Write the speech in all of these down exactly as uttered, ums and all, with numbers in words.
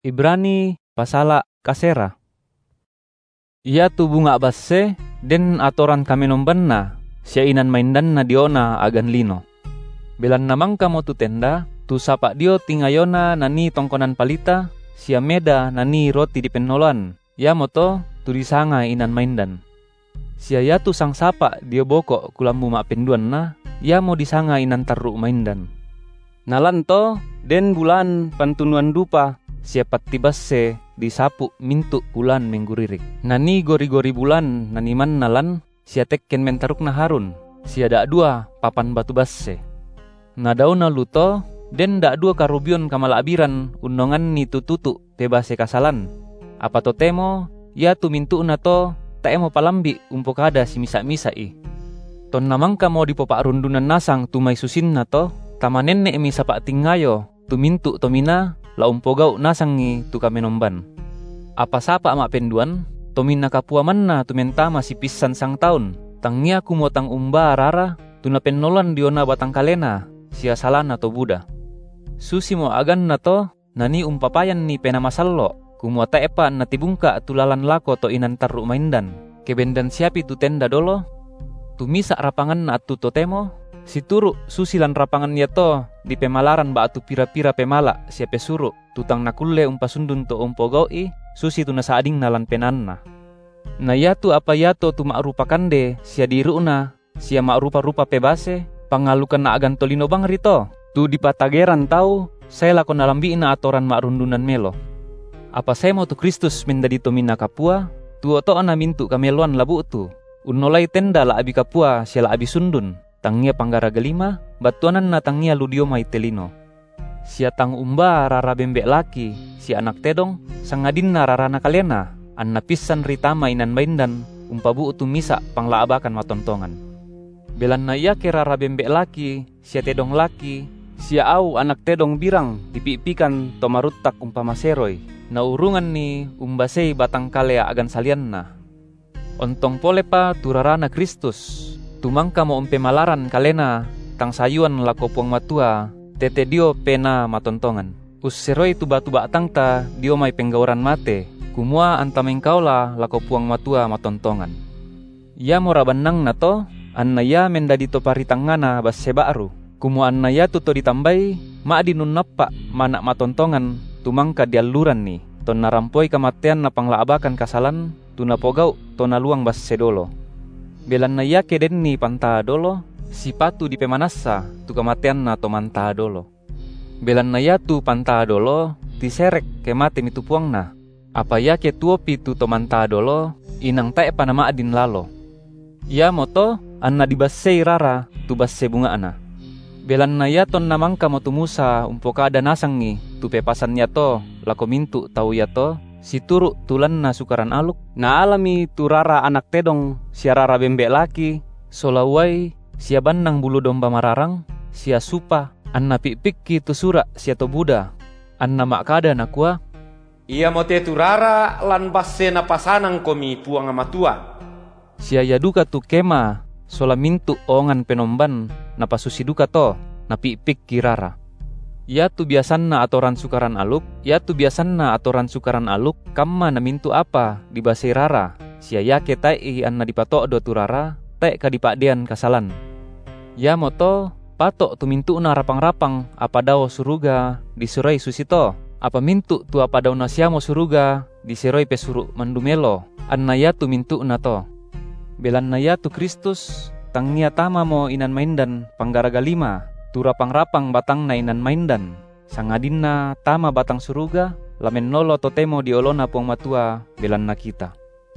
Ibrani pasala kasera. Ia tu bunga basse den atoran kami nombanna sia inan maindanna diona agan lino. Belan namang kamo tu tenda tu sapa dio tingayona nani tongkonan palita sia meda nani roti di penoloan. Ya moto tu disanga inan maindan. Sia ya tu sang sapa dio boko kulambu mak penduan na ya mo disanga inan tarru maindan. Nalanto den bulan pantunuan dupa siapat tibasse disapu mintu bulan mengguririk. Nani gori-gori bulan nani man nalan sia tekken mentaruk na harun sia dak dua papan batu basse. Nadauna luto den dak dua karubion kamala abiran unongan ni tututu tebase kasalan. Apa to temo ya tu mintu na to ta emo palambi umpo kada si misa-misa i. Ton namangka mo dipopak rundunan nasang tumai susin na to tamanenne emi sapa tingayo tu mintu tomina la umpogau nasangi tu kamenomban. Apa sapa mak penduan tomina kapua manna tu mentama si pisan sang taun tangia kumotang umba rara tu na pennolan diona batang kalena sia salana to buda. Susi mo agan na to nani umpapayan ni pena masallo kumuata epa na tibungka tulalan lako to inan tarru maindan kebendan siapi tu tenda dolo tu misa rapangan na tu totemo si turu susilan rapangan ya to di pemalaran ba atu pira-pira pemala siape suru tutang nakulle umpasundun to umpogoi susi tu nasaading nalan penanna. Na yatu apa yato tu makrupakande sia diruna sia makrupa-rupa pebase pangalukan na agan tolino bang rito tu dipatageran tau saya lakon nalambi na atoran makrundunan melo. Apa saya mau tu Kristus mendadi tomina kapua tu oto na mintu kameluan labu tu unolai tenda la abi kapua sia la abi sundun tangia panggara gelima batuanan na tangia ludio mai telino. Sia tang umba rara bembek laki si anak tedong sangadin na rarana kalena anna pisan ritama inan maindan umpabu utu misa panglaabakan matontongan. Belan na iya ke rara bembek laki sia tedong laki sia au anak tedong birang dipipikan tomarutak umpama seroy na urungan ni umbasei batang kalea agan salian na. Ontong pole pa turarana Kristus tumangka mo umpe malaran kalena tang sayuan lako puang matua tete dio pena matontongan. Usseroi tu batu batang ta dio mai penggauran mate kumua antameng kaula lako puang matua matontongan. Ya morabanang na to anna ya mendadi to paritangana bas sebaru kumua anna ya tu to ditambai ma dinun nappa manak matontongan tumangka dialuran ni ton narampoi kematian na panglaabakan kasalan tu napogau to naluang bas sedolo. Belan na ya keden ni panta dolo si patu di pemanasa tu kematian na to manta dolo. Belan na ya tu panta dolo tiserek kemate mitu puang na. Apa ya ke tuopi tu to manta dolo inang tae panama adin lalo. Ya moto anna dibasei rara tu basse bunga ana. Belan na ya ton namangka mo tumusa umpoka ada nasangi tu pepasan ya to lako mintu tau ya to si turu tulan na sukaran aluk na alami tu rara anak tedong sia rara bembek laki solawai sia bandang bulu domba mararang sia supa anna pipikki tu sura sia to buda anna makada nakua ia mote tu rara lan basse na pasanang komi puang amatua sia yaduka tu kema sola mintu ongan penomban na pasusi duka to na pipikki rara. Ya tu biasanna atoran sukaran aluk, ya tu biasanna atoran sukaran aluk, kamma na mintu apa di basei rara. Sia ya ketai anna dipatok do tu rara, tek kadipakdean kasalan. Ya moto patok tu mintu na rapang-rapang apa dao suruga disurai susito. Apa mintu tu apa dao nasiamo suruga diseroi pesuru mandumelo. Anna ya tu mintu na to. Belan na ya tu Kristus tangia tama mo inan maindan panggaraga lima. Tu rapang-rapang batang na inan maindan sangadin na tama batang suruga lamen nolo totemo diolona puang matua belan na kita.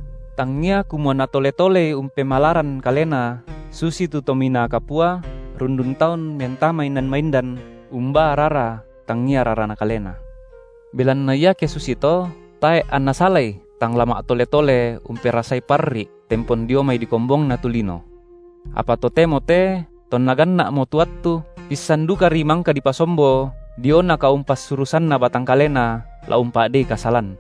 Tangia kumua na tole-tole umpe malaran kalena susi tu tomina kapua rundun taun mentama inan maindan umba rara tangia rara na kalena. Belan na ya ke susito tae anna salai tang lama tole-tole umpe rasai parri tempon dio mai dikombong na tulino. Apa totemo te ton nagan na mo tuattu pisan duka rimangka di pasombo diona ka umpas surusan na batang kalena la umpa de kasalan.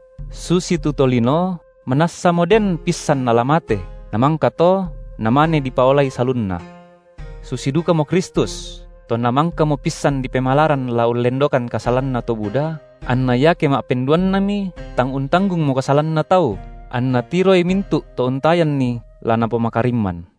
Susi tutolino menassa moden pisan nalamate namangka to namane di paolai salunna. Susi duka mo Kristus to namangka mo pisan di pemalaran la ulendokan kasalan na to Buddha Anna yake mak penduan nami, tang untanggung mo kasalan na tau. Anna tiroi mintu to untayan ni lana pemakariman.